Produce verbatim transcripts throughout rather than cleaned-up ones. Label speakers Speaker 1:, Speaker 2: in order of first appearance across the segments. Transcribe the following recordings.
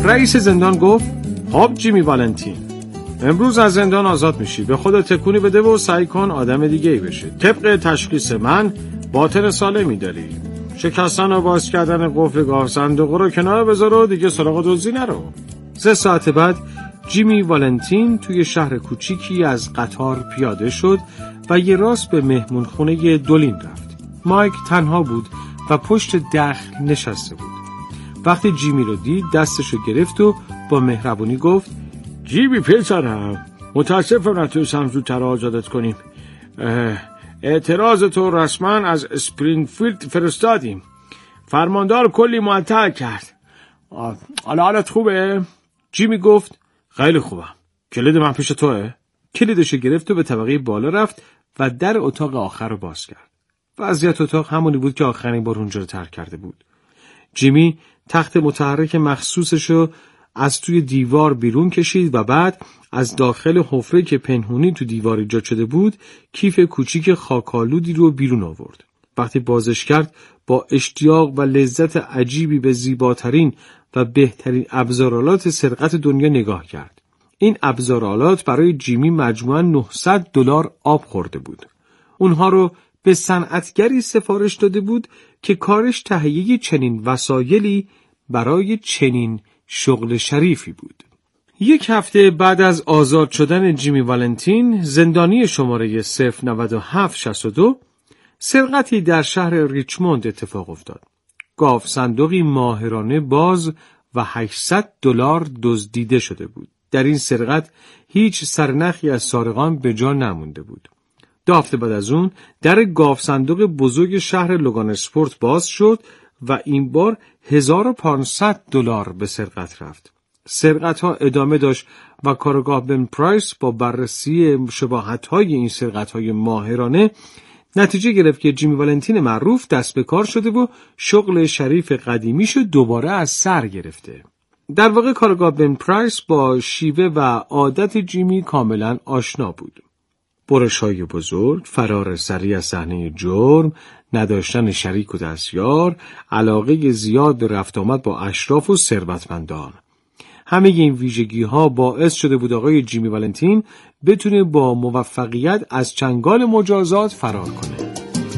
Speaker 1: رئیس زندان گفت خب جیمی والنتین، امروز از زندان آزاد میشی. به خودت تکونی بده و سعی کن آدم دیگه ای بشی. طبق تشخیص من باطن سالمی داری. شکستن و باز کردن قفل گاف صندوق رو کنار بذار و دیگه سراغ دزدی نرو. سه ساعت بعد جیمی والنتین توی شهر کوچیکی از قطار پیاده شد و یه راست به مهمون خونه دولین رفت. مایک تنها بود و پشت دخل نشسته بود. وقتی جیمی رو دید دستشو گرفت و با مهربونی گفت جیمی پسرم، متاسفم نتونستم زودتر آزادت کنیم. اعتراض تو رسما از اسپرینگفیلد فرستادیم. فرماندار کلی معطل کرد. حالا حالت خوبه؟ جیمی گفت خیلی خوبم. کلید من پیش توئه؟ کلیدشو گرفت و به طبقه بالا رفت و در اتاق آخر رو باز کرد. وضعیت اتاق همونی بود که آخرین بار اونجا رو ترک کرده بود. جیمی تخت متحرک مخصوصشو از توی دیوار بیرون کشید و بعد از داخل حفره که پنهونی تو دیوار ایجاد شده بود کیف کوچیک خاکالودی رو بیرون آورد. وقتی بازش کرد با اشتیاق و لذت عجیبی به زیباترین و بهترین ابزارالات سرقت دنیا نگاه کرد. این ابزارالات برای جیمی مجموعاً نهصد دلار آب خورده بود. اونها رو به صنعتگری سفارش داده بود که کارش تهیه چنین وسایلی برای چنین شغل شریفی بود. یک هفته بعد از آزاد شدن جیمی والنتین، زندانی شماره صفر نه هفت شش دو، سرقتی در شهر ریچموند اتفاق افتاد. گاف صندوقی ماهرانه باز و هشتصد دلار دزدیده شده بود. در این سرقت هیچ سرنخی از سارقان به جا نمونده بود. دو هفته بعد از اون در گاف صندوق بزرگ شهر لوگان اسپورت باز شد و این بار هزار و پانصد دلار به سرقت رفت. سرقت ها ادامه داشت و کارگاه بن پرایس با بررسی شباهت های این سرقت های ماهرانه نتیجه گرفت که جیمی والنتین معروف دست به کار شده و شغل شریف قدیمیشو دوباره از سر گرفته. در واقع کارگاه بن پرایس با شیوه و عادت جیمی کاملا آشنا بود. برش‌های بزرگ، فرار سریع از صحنه جرم، نداشتن شریک و دستیار، علاقه زیاد به رفت آمد با اشراف و ثروتمندان. همه این ویژگی‌ها باعث شده بود آقای جیمی والنتین بتونه با موفقیت از چنگال مجازات فرار کنه.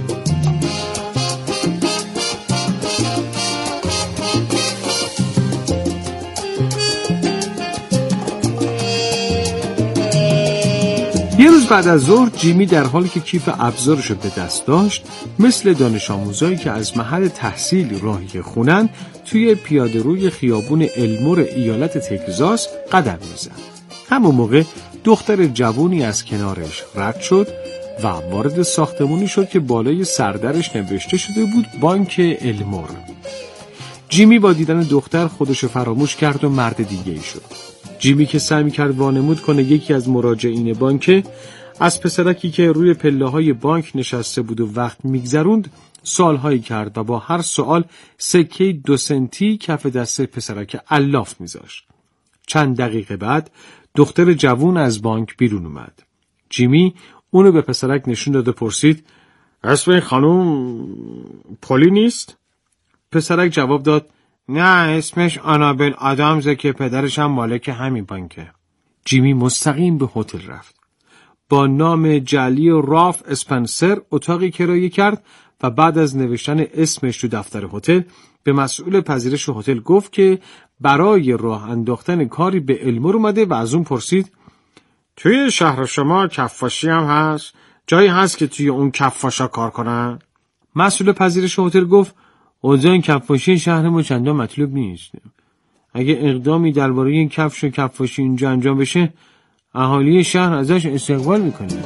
Speaker 1: یه روز بعد از ظهر جیمی در حالی که کیف ابزارش رو به دست داشت مثل دانش آموزایی که از محل تحصیل راهی خونن توی پیاده‌روی خیابون المور ایالت تگزاس قدم میزد. همون موقع دختر جوونی از کنارش رد شد و وارد ساختمونی شد که بالای سردرش نوشته شده بود بانک المور. جیمی با دیدن دختر خودشو فراموش کرد و مرد دیگه ای شد. جیمی که سعی می‌کرد وانمود کنه یکی از مراجعین بانک، از پسرکی که روی پله‌های بانک نشسته بود و وقت می‌گذروند سوال‌هایی کرد و با هر سوال سکه دو سنتی کف دست پسرک الاف می‌ذاشت. چند دقیقه بعد دختر جوون از بانک بیرون اومد. جیمی اونو به پسرک نشون داد و پرسید اسم این خانم پولی نیست؟ پسرک جواب داد نه، اسمش آنابل آدامزه که پدرش هم مالک همین بانکه. جیمی مستقیم به هتل رفت. با نام جعلی راف اسپنسر اتاقی کرایه کرد و بعد از نوشتن اسمش تو دفتر هتل به مسئول پذیرش هتل گفت که برای راه انداختن کاری به المور اومده و از اون پرسید توی شهر شما کفاشی هم هست؟ جایی هست که توی اون کفاشا کار کنن؟ مسئول پذیرش هتل گفت اوضاع این کفاشی شهر ما چندان مطلوب نیست. اگه اقدامی درباره این کفش و کفاشی اینجا انجام بشه اهالی شهر ازش استقبال میکنه.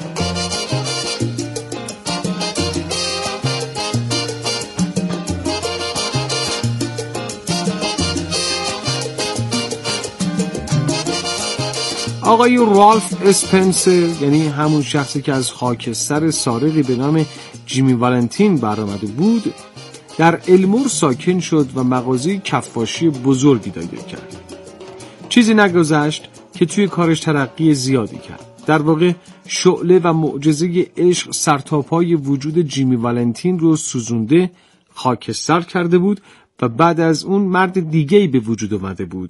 Speaker 1: آقای رالف اسپنسر، یعنی همون شخصی که از خاکستر سارقی به نام جیمی والنتین برآمده بود، در المور ساکن شد و مغازه کفاشی بزرگی دایر کرد. چیزی نگذشت که توی کارش ترقی زیادی کرد. در واقع شعله و معجزه عشق سرتاپای وجود جیمی والنتین رو سوزونده خاکستر کرده بود و بعد از اون مرد دیگه‌ای به وجود اومده بود،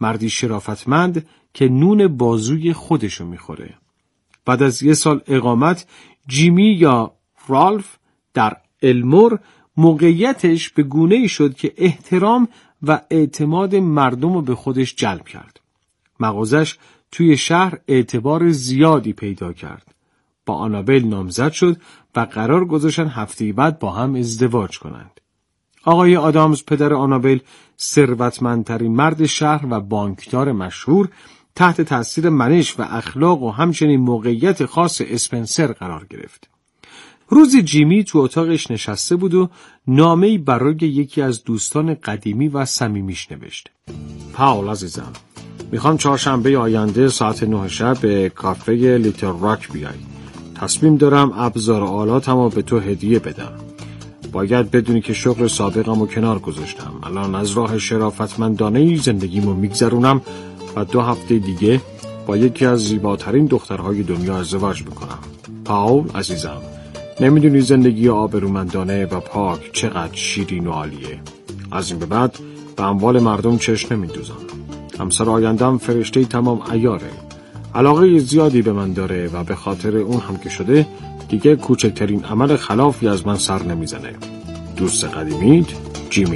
Speaker 1: مردی شرافتمند که نون بازوی خودشو میخوره. بعد از یه سال اقامت جیمی یا رالف در المور موقعیتش به گونه‌ای شد که احترام و اعتماد مردم رو به خودش جلب کرد. مغازش توی شهر اعتبار زیادی پیدا کرد. با آنابل نامزد شد و قرار گذاشتن هفته بعد با هم ازدواج کنند. آقای آدامز پدر آنابل ثروتمندترین مرد شهر و بانکدار مشهور تحت تاثیر منش و اخلاق و همچنین موقعیت خاص اسپنسر قرار گرفت. روزی جیمی تو اتاقش نشسته بود و نامه‌ای برای یکی از دوستان قدیمی و صمیمیش نوشت. پاول عزیزم، میخوام چهارشنبه آینده ساعت نه شب به کافه لیتل راک بیای. تصمیم دارم ابزار آلاتمو به تو هدیه بدم. باید بدونی که شغل سابقمو کنار گذاشتم. الان از راه شرافتمندانه زندگیمو میگذرونم و دو هفته دیگه با یکی از زیباترین دخترهای دنیا ازدواج میکنم. پاول عزیزم، نمیدونی زندگی آبرومندانه و پاک چقدر شیرین و عالیه. از این به بعد به اموال مردم چشم نمیدوزم. همسر آیندم فرشته تمام عیاره. علاقه زیادی به من داره و به خاطر اون هم که شده دیگه کوچکترین عمل خلافی از من سر نمیزنه. دوست قدیمیت جیمی.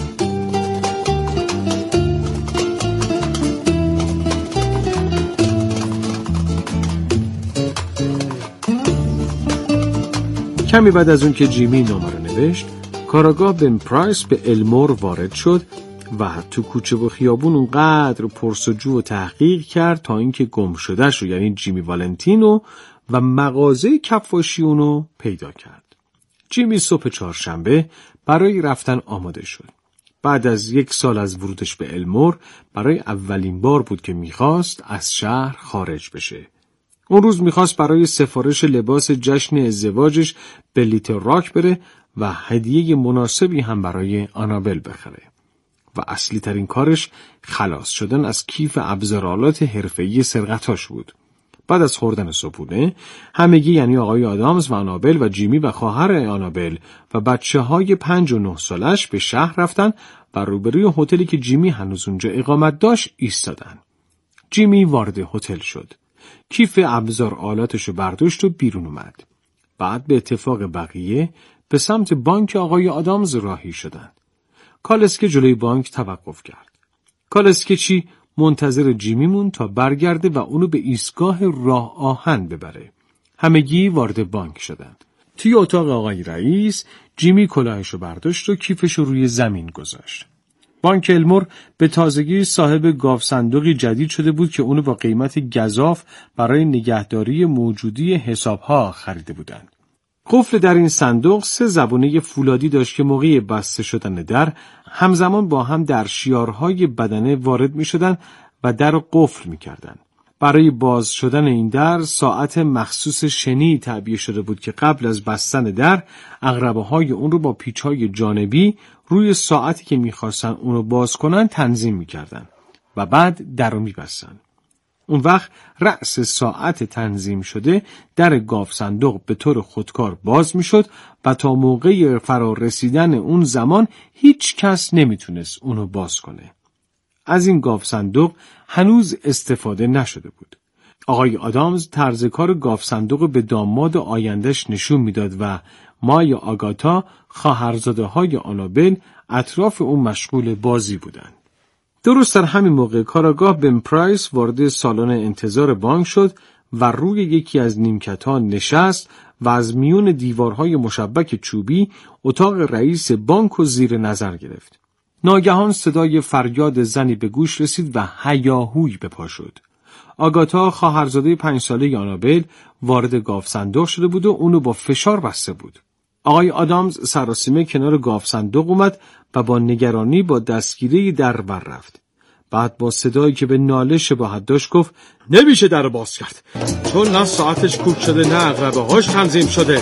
Speaker 1: کمی بعد از اون که جیمی نامه رو نوشت، کاراگاه بن پرایس به المور وارد شد و تو کوچه و خیابون اونقدر پرسجو و تحقیق کرد تا اینکه گم شدهش رو، یعنی جیمی والنتینو و مغازه کفاشی اونو پیدا کرد. جیمی صبح چهارشنبه برای رفتن آماده شد. بعد از یک سال از ورودش به المور برای اولین بار بود که میخواست از شهر خارج بشه. اون روز میخواست برای سفارش لباس جشن ازدواجش به لیتل راک بره و هدیه مناسبی هم برای آنابل بخره. و اصلی ترین کارش خلاص شدن از کیف ابزارآلات حرفه‌ای سرقتاش بود. بعد از خوردن صبحونه، همگی یعنی آقای آدامز و آنابل و جیمی و خواهر آنابل و بچه های پنج و نه سالش به شهر رفتن و روبروی هتلی که جیمی هنوز اونجا اقامت داشت ایستادن. جیمی وارد هتل شد. کیف ابزار آلاتشو برداشت و بیرون اومد. بعد به اتفاق بقیه به سمت بانک آقای آدامز راهی شدند. کالسکه جلوی بانک توقف کرد. کالسکه چی منتظر جیمی مون تا برگرده و اونو به ایستگاه راه آهن ببره. همگی وارد بانک شدند. توی اتاق آقای رئیس، جیمی کلاهشو برداشت و کیفشو روی زمین گذاشت. بانک المور به تازگی صاحب گاو صندوقی جدید شده بود که اونو با قیمت گزاف برای نگهداری موجودی حسابها خریده بودند. قفل در این صندوق سه زبونه فولادی داشت که موقع بسته شدن در همزمان با هم در شیارهای بدنه وارد می شدن و در رو قفل می کردن. برای باز شدن این در ساعت مخصوص شنی تعبیه شده بود که قبل از بستن در عقربه های اون رو با پیچ های جانبی روی ساعتی که می خواستن اون رو باز کنن تنظیم می کردن و بعد در رو می بستن. اون وقت رأس ساعت تنظیم شده در گاو صندوق به طور خودکار باز می شد و تا موقع فرار رسیدن اون زمان هیچ کس نمی تونست اونو باز کنه. از این گاو صندوق هنوز استفاده نشده بود. آقای آدامز طرز کار گاو صندوق به داماد آیندهش نشون میداد و مایا آگاتا خواهرزاده های آنابل اطراف اون مشغول بازی بودند. درست در همین موقع کاراگاه بن پرایس وارد سالن انتظار بانک شد و روی یکی از نیمکت‌ها نشست و از میون دیوارهای مشبک چوبی اتاق رئیس بانک رو زیر نظر گرفت. ناگهان صدای فریاد زنی به گوش رسید و هیاهوی به پا شد. آگاتا خواهرزاده پنج ساله آنابل وارد گاو صندوق شده بود و اونو با فشار بسته بود. آقای آدامز سراسیمه کنار گاو صندوق اومد و با نگرانی با دستگیره در بر رفت. بعد با صدایی که به ناله شباهت داشت گفت نمیشه در باز کرد چون نه ساعتش کوک شده نه عقربه هاش تنظیم شده.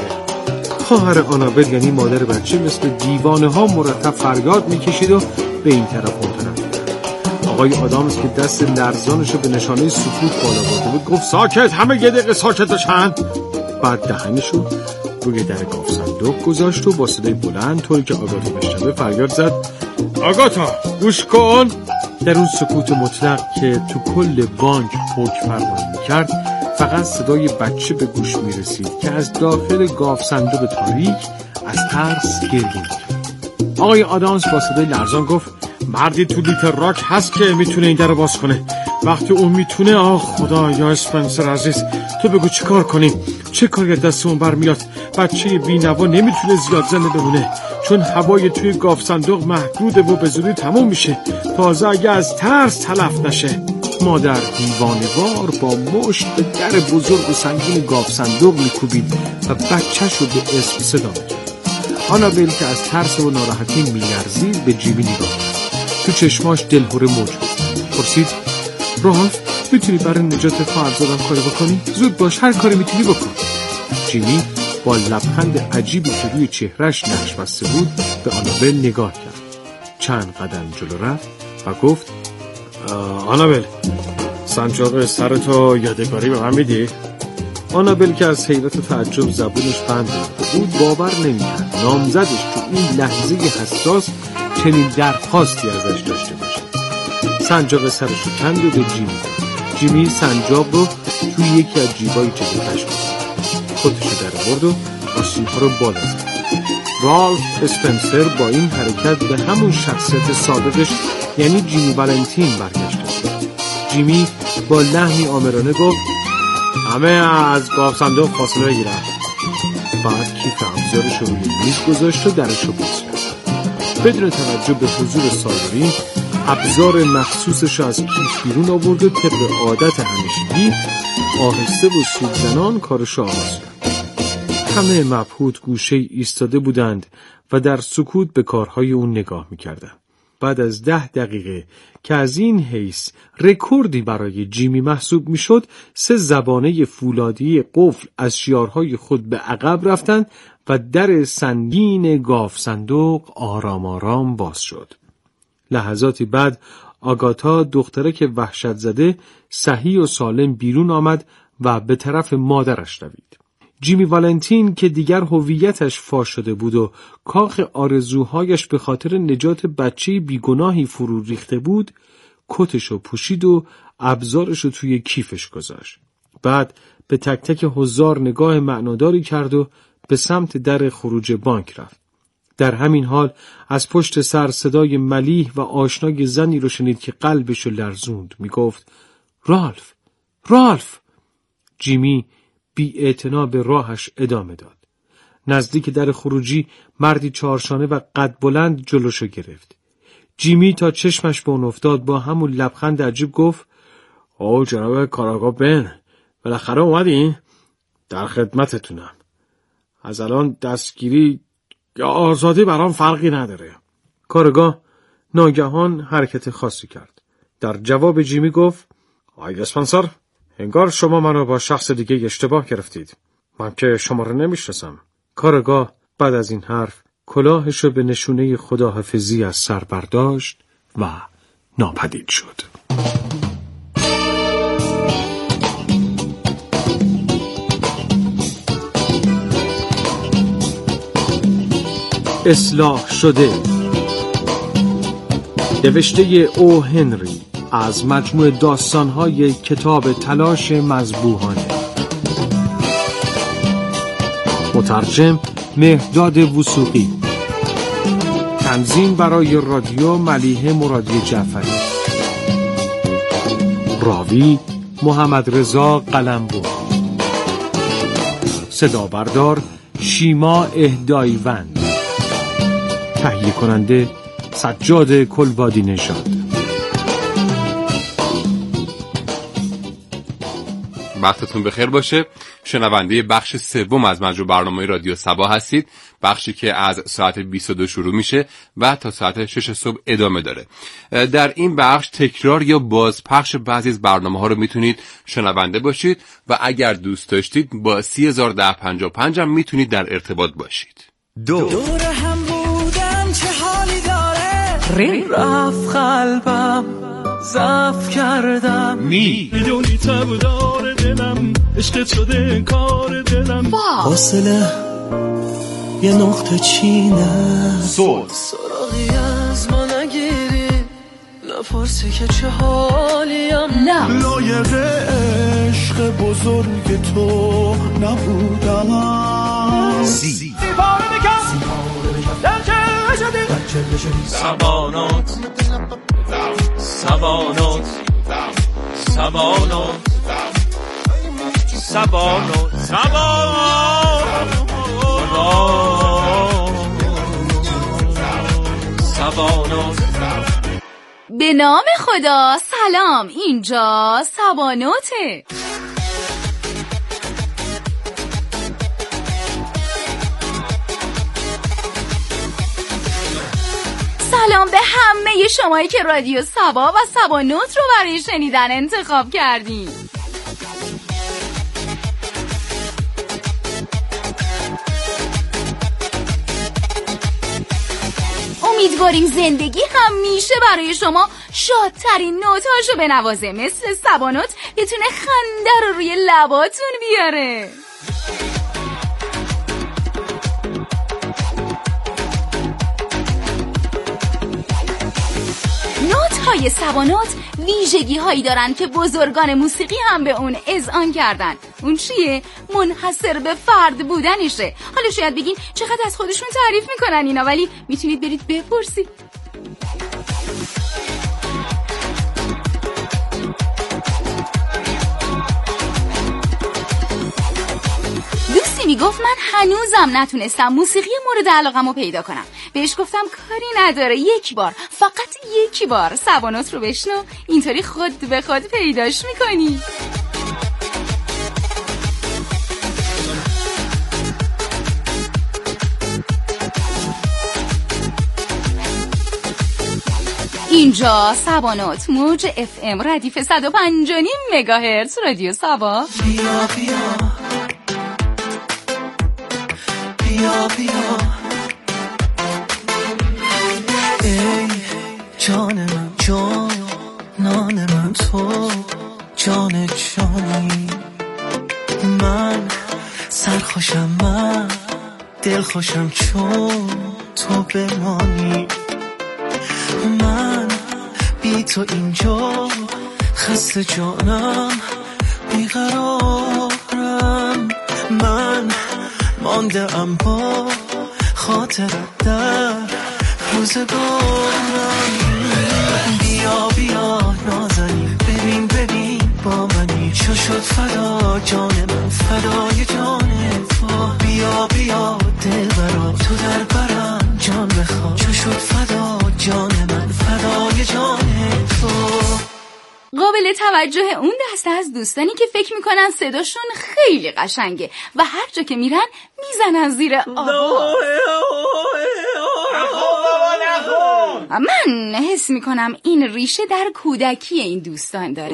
Speaker 1: خواهر آنابل یعنی مادر بچه مثل دیوانه ها مرتب فریاد میکشید و به این طرف اون طرف میرفت. آقای آدامز که دست لرزانشو به نشانه سکوت بالا برده بود گفت ساکت، همه یه دقیقه ساکت بشن. بعد دهنشو روی در گاو صندوق گذاشت و با صدای بلند طوری که آگاتا بشنوه فریاد زد آگاتا گوش کن، در اون سکوت مطلق که تو کل بانک حکم فرما می‌کرد، فقط صدای بچه به گوش می‌رسید که از داخل گاو صندوق تاریک از ترس گریه می‌کرد. آقای آدامس با صدای لرزان گفت: مردی تو لیتل راک هست که میتونه این در رو باز کنه. وقتی اون میتونه، آه خدا، یا اسپنسر عزیز، تو بگو چه کار کنیم؟ چه کاری دستمون برمیاد؟ بچه بی‌نوا نمیتونه زیاد زنده بمونه، چون هوای توی گاف صندوق محدوده و به زودی تموم میشه، تازه اگه از ترس تلف نشه. مادر دیوانه‌وار با مشت به در بزرگ و سنگین گاف صندوق میکوبید و بچه‌ش رو به اسم صدا میکرد. آنابل که از ترس و ناراحتی میلرزید به جیمی نگاه کرد. تو چشماش دلهره موج بود. پرسید: رالف، میتونی برای نجات خواهرزادم کاری بکنی؟ زود باش، هر کاری میتونی بکن. جیمی با لبخند عجیبی که روی چهرش نقش بسته بود به آنابل نگاه کرد. چند قدم جلو رفت و گفت: آنابل، سنجاق سرتو یادگاری به من میدی؟ آنابل که از حیرت و تعجب زبونش بند بود باور نمی‌کرد نامزدش تو این لحظه حساس چنین درخواستی ازش داشته باشه. سنجاق سرش رو کند و به جیمی داد. جیمی سنجاق رو توی یکی از جیبای جلویش گذاشت، خودش رو در آورد و آستین‌ها رو بالا زد. رالف اسپنسر با این حرکت به همون شخصیت سابقش یعنی جیمی والنتین برگشته بود. جیمی با لحنی آمرانه گفت: همه از گاو صندوق فاصله بگیرن. بعد کیف ابزارش رو روی میز گذاشت و درش رو باز کرد. بدون توجه به حضور سایرین، ابزار مخصوصش رو از کیف بیرون آورد و طبق عادت همیشگی آهسته و سودزنان کارش رو آغاز کرد. همه مبهوت گوشه ایستاده بودند و در سکوت به کارهای اون نگاه می‌کردند. بعد از ده دقیقه که از این حیث رکوردی برای جیمی محسوب میشد، سه زبانه فولادی قفل از شیارهای خود به عقب رفتند و در سنگین گاو صندوق آرام آرام باز شد. لحظاتی بعد آگاتا دخترک وحشت زده صحیح و سالم بیرون آمد و به طرف مادرش دوید. جیمی والنتین که دیگر هویتش فاش شده بود و کاخ آرزوهایش به خاطر نجات بچه بیگناهی فرو ریخته بود، کتشو پوشید و ابزارشو توی کیفش گذاشت. بعد به تک تک حضار نگاه معناداری کرد و به سمت در خروج بانک رفت. در همین حال از پشت سر صدای ملیح و آشنای زنی رو شنید که قلبشو لرزوند. می گفت: رالف، رالف! جیمی بی اعتنا به راهش ادامه داد. نزدیک در خروجی مردی چهارشانه و قد بلند جلوشو گرفت. جیمی تا چشمش به اون افتاد با همون لبخند عجیب گفت: او جناب کاراگاه بن، بالاخره اومدین؟ در خدمتتونم. از الان دستگیری یا آزادی برام فرقی نداره. کاراگاه ناگهان حرکت خاصی کرد. در جواب جیمی گفت: آقای اسپنسر، انگار شما منو با شخص دیگه اشتباه گرفتید. من که شما رو نمیشناسم. کاراگاه بعد از این حرف کلاهش رو به نشونه خداحافظی از سر برداشت و ناپدید شد. اصلاح شده، نوشته او هنری از مجموع داستان‌های کتاب تلاش مذبوحانه، مترجم مهداد وثوقی، تنظیم برای رادیو ملیحه مرادی جعفری، راوی محمد رضا قلمبو، صدا بردار شیما اهدایوند، تهیه کننده سجاد کلبادی نژاد.
Speaker 2: وقتتون بخیر باشه. شنونده بخش سوم از مجموع برنامه رادیو صبا هستید، بخشی که از ساعت بیست و دو شروع میشه و تا ساعت شش صبح ادامه داره. در این بخش تکرار یا بازپخش بعضی از برنامه ها رو میتونید شنونده باشید و اگر دوست داشتید با سی هزار ده پنجاه و پنج هم میتونید در ارتباط باشید. دو دور هم بودم چه حالی داره، رین رفت قلبم ضعف کردم، میدونی تب داره دلم، عشقت شده کار دلم، فاصله یه نقطه چینه، صوت سراغی از ما نگیری،
Speaker 3: بپرسی که چه حالیم،
Speaker 4: نه
Speaker 5: لایق عشق بزرگ تو نبودم.
Speaker 6: سی
Speaker 1: سیپاره بکن در چه شدی
Speaker 3: سبانات سبانات سبانات سبانات سبانات.
Speaker 4: به نام خدا. سلام، اینجا سباناته. سلام به همه شمایی که رادیو سبا و سبانوت رو برای شنیدن انتخاب کردین. امیدواریم زندگی همیشه برای شما شادترین نوتاشو بنوازه، مثل سبانوت بتونه خنده رو روی لباتون بیاره. نوت های سبانوت ویژگی هایی دارن که بزرگان موسیقی هم به اون اذعان کردن. اون چیه؟ منحصر به فرد بودنشه. حالا شاید بگین چقدر از خودشون تعریف میکنن اینا، ولی میتونید برید بپرسید. دوستی میگفت من هنوزم نتونستم موسیقی مورد علاقمو پیدا کنم. بهش گفتم کاری نداره، یک بار، فقط یکی بار سبانوت رو بشنو، اینطوری خود به خود پیداش میکنی. اینجا سبانوت، موج اف ام ردیف صد و پنج و نیم مگاهرتز رادیو سبا.
Speaker 3: بیا بیا بیا بیا ای جان من، جانان من، تو جان جانی من، سرخوشم من، دلخوشم چون تو بمانی. من بی تو اینجا خسته جانم، بیقرارم. من مانده ام با خاطرت در روزگارم. بیا بیا نازنین، ببین ببین با منی، چو شد فدا جان من، فدای جان تو. بیا بیا دلبرا تو در برم، جان بخواه، چو شد فدا جان من، فدای جان تو.
Speaker 4: قابل توجه اون دسته از دوستانی که فکر میکنن صداشون خیلی قشنگه و هر جا که میرن میزنن زیر آواز. من حس میکنم این ریشه در کودکی این دوستان داره.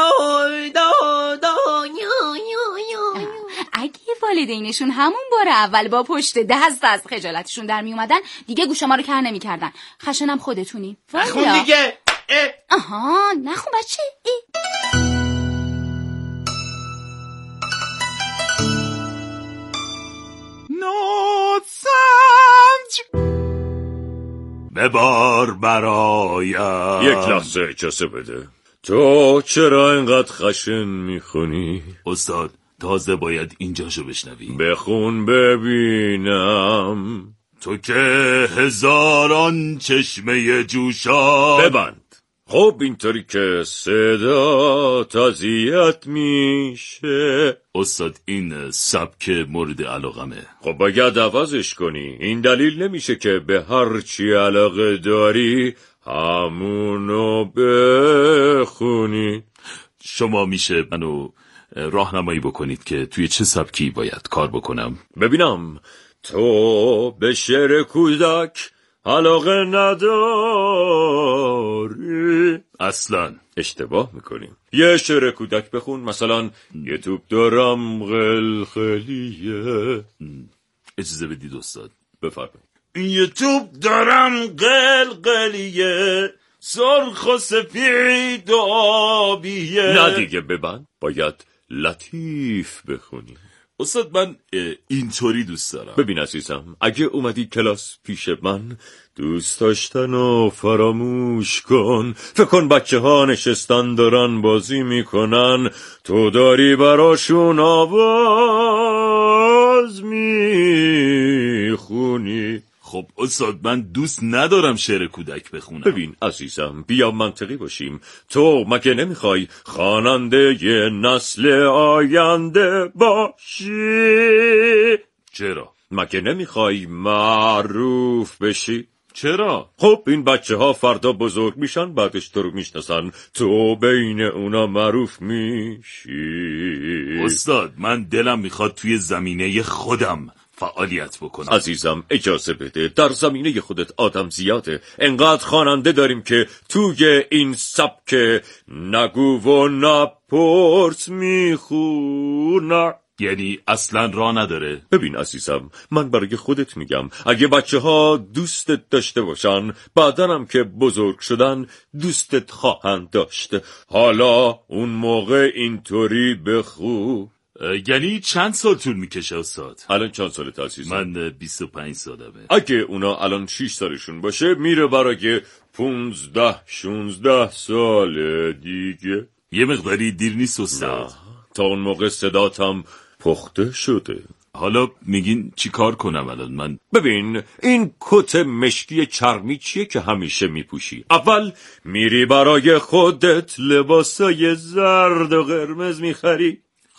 Speaker 4: اگه والدینشون همون بار اول با پشت دست از خجالتشون در میومدن، دیگه گوش ما رو کر نمیکردن. خشنم خودتونی.
Speaker 1: نخون دیگه.
Speaker 4: آها نخون بچه. ای.
Speaker 5: نوت سنج ببار برایم.
Speaker 7: یک لحظه اجازه بده. تو چرا اینقدر خشن میخونی؟
Speaker 5: استاد تازه باید اینجاشو بشنوی.
Speaker 7: بخون ببینم.
Speaker 5: تو که هزاران چشمه جوشان.
Speaker 7: ببند. خب اینطوری که صدا تازیت میشه.
Speaker 5: استاد این سبک مورد علاقمه.
Speaker 7: خب باید عوضش کنی. این دلیل نمیشه که به هر چی علاقه داری همونو بخونی.
Speaker 5: شما میشه منو راهنمایی بکنید که توی چه سبکی باید کار بکنم؟
Speaker 7: ببینم تو به شعر کودک علاقه نداری؟
Speaker 5: اصلا
Speaker 7: اشتباه میکنیم. یه شعر کودک بخون، مثلا یه توپ دارم قلقلیه.
Speaker 5: اجازه بدید استاد.
Speaker 7: بفرمایید.
Speaker 5: یه توپ دارم قلقلیه، سرخ و سفید و آبیه.
Speaker 7: نه دیگه ببند، باید لطیف بخونی.
Speaker 5: استاد من اینطوری دوست دارم.
Speaker 7: ببین عزیزم، اگه اومدی کلاس پیش من، دوست داشتن و فراموش کن. فکر کن بچه ها نشستن دارن بازی میکنن، تو داری براشون آواز میخونی.
Speaker 5: خب استاد من دوست ندارم شعر کودک بخونم.
Speaker 7: ببین عزیزم، بیا منطقی باشیم. تو مگه نمیخوای خواننده ی نسل آینده باشی؟
Speaker 5: چرا؟
Speaker 7: مگه نمیخوای معروف بشی؟
Speaker 5: چرا؟
Speaker 7: خب این بچه ها فردا بزرگ میشن، بعدش تو رو میشناسن، تو بین اونا معروف میشی.
Speaker 5: استاد من دلم میخواد توی زمینه خودم فعالیت بکنم.
Speaker 7: عزیزم اجازه بده، در زمینه خودت آدم زیاده. انقدر خواننده داریم که توی این سبک نگو و نپرس میخونن.
Speaker 5: یعنی اصلا راه نداره؟
Speaker 7: ببین عزیزم، من برای خودت میگم، اگه بچه ها دوستت داشته باشن، بعدن هم که بزرگ شدن دوستت خواهند داشت. حالا اون موقع اینطوری بخون.
Speaker 5: یعنی چند سال طول میکشه استاد؟
Speaker 7: الان چند سالت عزیزم؟
Speaker 5: من بیست و پنج سالمه.
Speaker 7: اگه اونا الان شش سالشون باشه، میره برای پونزده شونزده سال دیگه.
Speaker 5: یه مقداری دیر نیست استاد؟
Speaker 7: نه، تا اون موقع صداتم پخته شده.
Speaker 5: حالا میگین چی کار کنم الان من؟
Speaker 7: ببین این کت مشکی چرمی چیه که همیشه میپوشی؟ اول میری برای خودت لباسای زرد و قرمز میخری،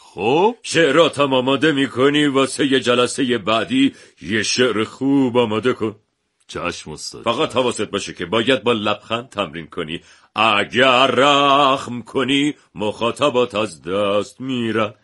Speaker 5: خب
Speaker 7: شعراتم آماده میکنی، واسه یه جلسه بعدی یه شعر خوب آماده کن.
Speaker 5: چشم استاد.
Speaker 7: فقط حواست باشه که باید با لبخند تمرین کنی. اگر رحم کنی مخاطبات از دست میرن.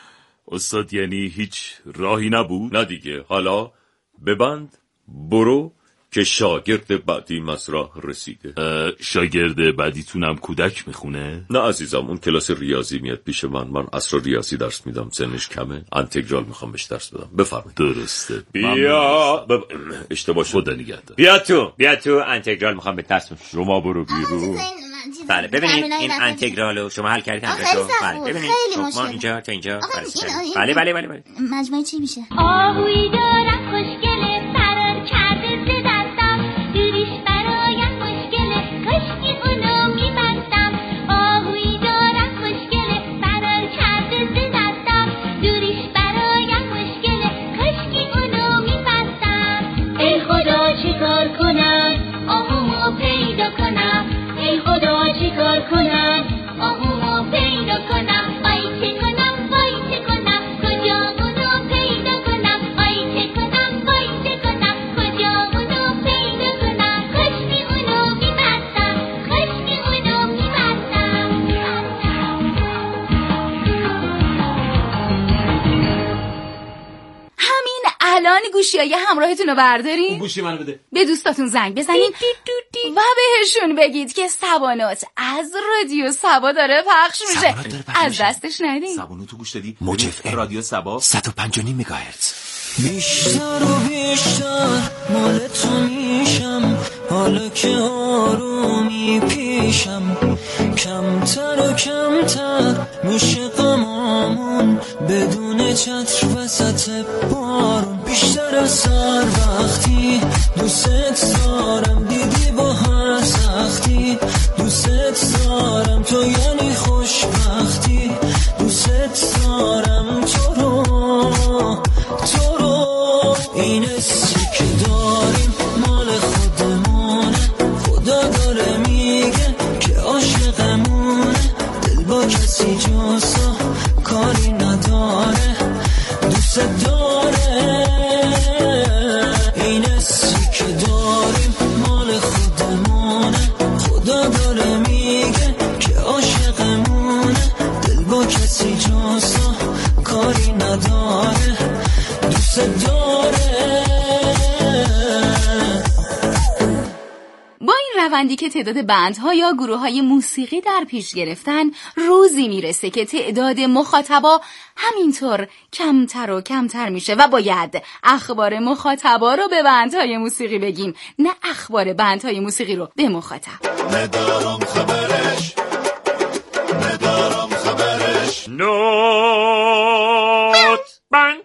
Speaker 5: استاد یعنی هیچ راهی نبود؟
Speaker 7: نه دیگه، حالا ببند برو که شاگرد بعدی مسرح رسیده.
Speaker 5: شاگرد بعدیتونم کودک میخونه؟
Speaker 7: نه عزیزم، اون کلاس ریاضی میاد پیش من، من عصر ریاضی درس میدم، سنش کمه، انتگرال میخوام بهش درس بدم. بفرمایید.
Speaker 5: درسته.
Speaker 7: بیا بب... اشتباه شد.
Speaker 5: خدا نگهدار.
Speaker 7: بیا تو بیا تو انتگرال میخوام به درس بدم. شما برو بیرون.
Speaker 6: بله ببینید این انتگرال رو شما حل کردید. بله ببینید ما اینجا تا اینجا بله بله بله بله
Speaker 8: مجموعه چی میشه؟
Speaker 9: آهوی دارم خوشگله فرار کرده ز دستم، دوریش برایم مشکله کاشکی اونو میبستم. آهوی دارم خوشگله فرار کرده ز دستم، دوریش برایم مشکله کاشکی اونو میبستم. ای خدا چیکار کنم آهومو پیدا کنم، ای خدا چیکار کنم آهومو پیدا کنم. آی چه کنم وای چه کنم کجا اونو پیدا کنم. آی چه کنم وای چه کنم کجا اونو پیدا کنم. کاشکی اونو میبستم، کاشکی اونو میبستم.
Speaker 4: همین الان گوشیای همراهتون رو بردارین،
Speaker 2: گوشی منو بده،
Speaker 4: به دوستاتون زنگ بزنین و بهشون بگید که سبانات از رادیو سبا داره پخش میشه. از دستش ندین.
Speaker 10: سبانو تو گوش دادی؟
Speaker 2: موج
Speaker 10: رادیو سبا
Speaker 2: صد و پنج و نیم مگاهرتز.
Speaker 3: بیشتر و بیشتر مال تو میشم، حالا که آرومی پیشم، کمتر و کمتر میشه غمامون، بدون چتر وسط بارون. بیشتر از هر وقتی دوست دارم، دیدی با هر سختی دوست دارم، تو یعنی خوشبختی. دوست دارم تو رو تو رو، این حسی که داریم مال خودمونه، خدا داره میگه که عاشقمونه، دل با کسی جز تو کاری نداره، دوست داره. این حسی که داریم مال خودمونه، خدا داره میگه که عاشقمونه، دل با کسی جز تو کاری نداره، دوست داره.
Speaker 4: با این روندی که تعداد بندها یا گروه‌های موسیقی در پیش گرفتن، روزی میرسه که تعداد مخاطبا همینطور کمتر و کمتر میشه و باید اخبار مخاطبا رو به بندهای موسیقی بگیم، نه اخبار بندهای موسیقی رو به مخاطب.
Speaker 3: ندارم خبرش ندارم خبرش
Speaker 7: نوت بند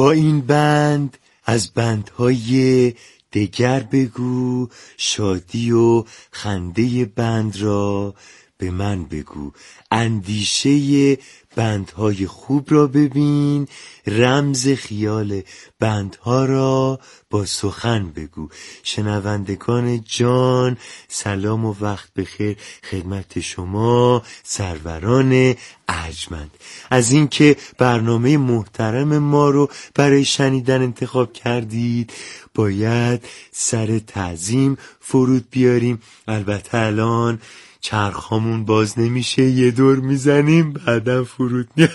Speaker 8: با این بند از بندهای دگر بگو، شادی و خنده بند را به من بگو. اندیشه بندهای خوب را ببین، رمز خیال بندها را با سخن بگو. شنوندگان جان، سلام و وقت بخیر خدمت شما سروران ارجمند. از اینکه برنامه محترم ما رو برای شنیدن انتخاب کردید باید سر تعظیم فرود بیاریم. البته الان چرخامون باز نمیشه، یه دور میزنیم بعدم فرود میاد.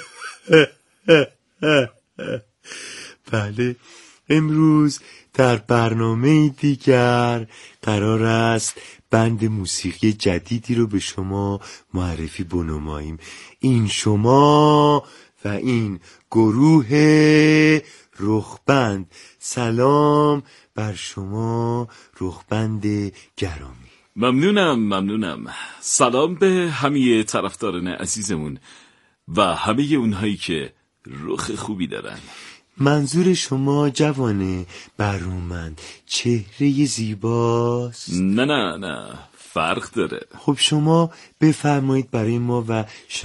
Speaker 8: بله، امروز در برنامه دیگر قرار است بند موسیقی جدیدی رو به شما معرفی بنماییم. این شما و این گروه رخبند. سلام بر شما رخبند گرامی.
Speaker 5: ممنونم ممنونم. سلام به همه طرفداران عزیزمون و همه اونهایی که رخ خوبی دارن.
Speaker 8: منظور شما جوانه برومند، چهره زیباست؟
Speaker 5: نه نه نه، فرق داره.
Speaker 8: خب شما بفرمایید برای ما و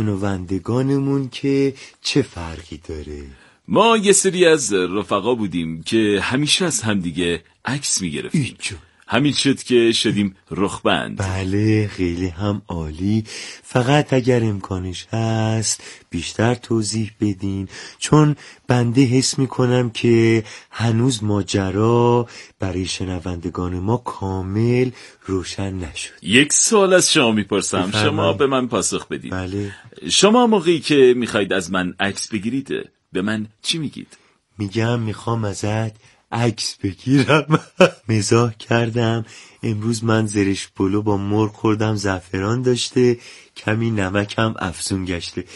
Speaker 8: شنوندگانمون که چه فرقی داره.
Speaker 5: ما یه سری از رفقا بودیم که همیشه از همدیگه عکس میگرفتیم. همین شد که شدیم رخبند.
Speaker 8: بله، خیلی هم عالی. فقط اگر امکانش هست بیشتر توضیح بدین، چون بنده حس میکنم که هنوز ماجرا برای شنوندگان ما کامل روشن نشد.
Speaker 5: یک سوال از شما میپرسم، شما به من پاسخ بدید.
Speaker 8: بله.
Speaker 5: شما موقعی که میخواید از من عکس بگیرید به من چی میگید؟
Speaker 8: میگم میخوام ازت عکس بگیرم. مزاح کردم. امروز من زرش پلو با مرغ خوردم، زعفران داشته، کمی نمکم افزون گشته.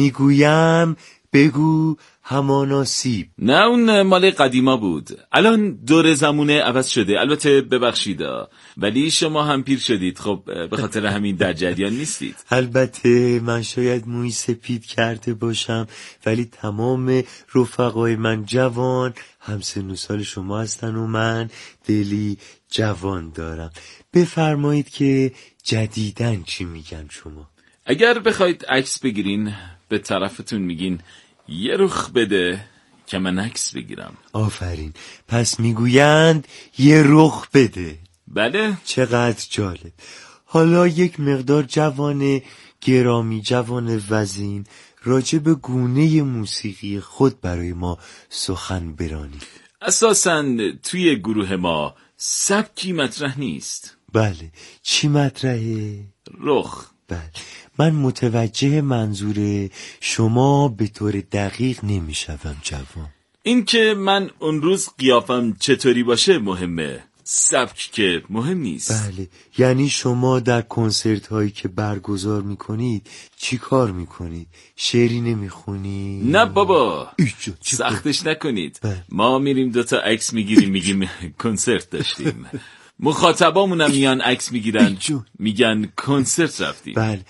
Speaker 8: میگویم بگو همانا سیب.
Speaker 5: نه، اون مال قدیما بود. الان دور زمونه عوض شده. البته ببخشید ولی شما هم پیر شدید. خب به خاطر همین در جریان نیستید.
Speaker 8: البته من شاید موی سپید کرده باشم ولی تمام رفقای من جوان هم سن و سال شما هستن و من دلی جوان دارم. بفرمایید که جدیدن چی میگن شما؟
Speaker 5: اگر بخواید عکس بگیرین به طرفتون میگین یه رخ بده که من عکس بگیرم.
Speaker 8: آفرین. پس میگویند یه رخ بده.
Speaker 5: بله.
Speaker 8: چقدر جالب. حالا یک مقدار جوان گرامی، جوان وزین، راجع به گونه موسیقی خود برای ما سخن برانی.
Speaker 5: اساساً توی گروه ما سبکی مطرح نیست.
Speaker 8: بله. چی مطرحه؟
Speaker 5: رخ.
Speaker 8: بله. من متوجه منظور شما به طور دقیق نمیشوم جوان.
Speaker 5: این که من اون روز قیافم چطوری باشه مهمه، سبک که مهم نیست.
Speaker 8: بله. یعنی شما در کنسرت هایی که برگزار میکنید چی کار میکنید؟ شعری نمیخونید؟
Speaker 5: نه بابا، سختش نکنید.
Speaker 8: بله.
Speaker 5: ما میریم دوتا عکس میگیریم میگیم کنسرت داشتیم. مخاطبامونم میان عکس میگیرن میگن کنسرت رفتیم.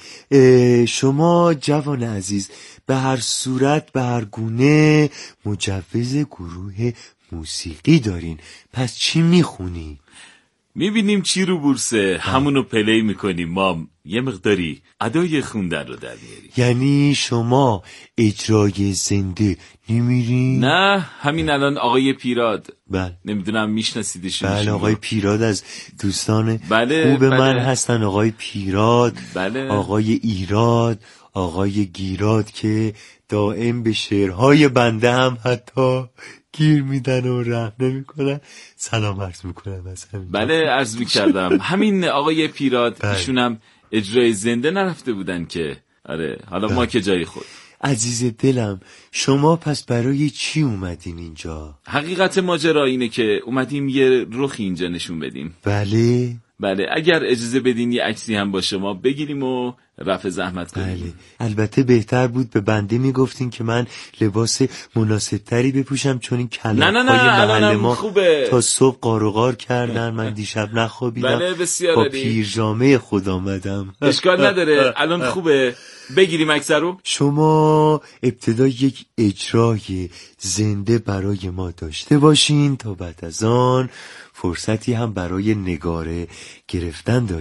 Speaker 8: بله. شما جوان عزیز به هر صورت به هر گونه مجوز گروه موسیقی دارین، پس چی میخونی؟
Speaker 5: میبینیم چی رو بورسه همونو پلی میکنیم. ما یه مقداری ادای خوندن رو در میاریم.
Speaker 8: یعنی شما اجرای زنده نمیرین؟
Speaker 5: نه، همین الان آقای پیراد.
Speaker 8: بله.
Speaker 5: نمیدونم میشناسیدش؟
Speaker 8: بله، آقای پیراد از دوستان
Speaker 5: بله،
Speaker 8: خوب
Speaker 5: بله.
Speaker 8: من هستن. آقای پیراد.
Speaker 5: بله.
Speaker 8: آقای ایراد، آقای گیراد که دائم به شعرهای بنده هم حتی گیر میدن و رحم نمی کنن. سلام عرض میکنم از همین.
Speaker 5: بله عرض میکردم. همین آقای پیراد ایشونم اجرای زنده نرفته بودن که. آره حالا بله. ما که جای خود.
Speaker 8: عزیز دلم، شما پس برای چی اومدین اینجا؟
Speaker 5: حقیقت ماجرا اینه که اومدیم یه رخی اینجا نشون بدیم.
Speaker 8: بله.
Speaker 5: بله، اگر اجازه بدین یه عکسی هم با شما بگیریم و رفع زحمت کنیم.
Speaker 8: بله. البته بهتر بود به بنده میگفتین که من لباس مناسبتری بپوشم، چون این کلاغ‌های محل ما
Speaker 5: خوبه.
Speaker 8: تا صبح قار و قار کردن، من دیشب نخوابیدم.
Speaker 5: بله بسیار
Speaker 8: با
Speaker 5: عالی.
Speaker 8: پیرژامه خود آمدم.
Speaker 5: اشکال نداره، الان خوبه. بگیریم اکثر رو.
Speaker 8: شما ابتدا یک اجرای زنده برای ما داشته باشین تا بعد از آن فرصتی هم برای نگاره گرفتن داشته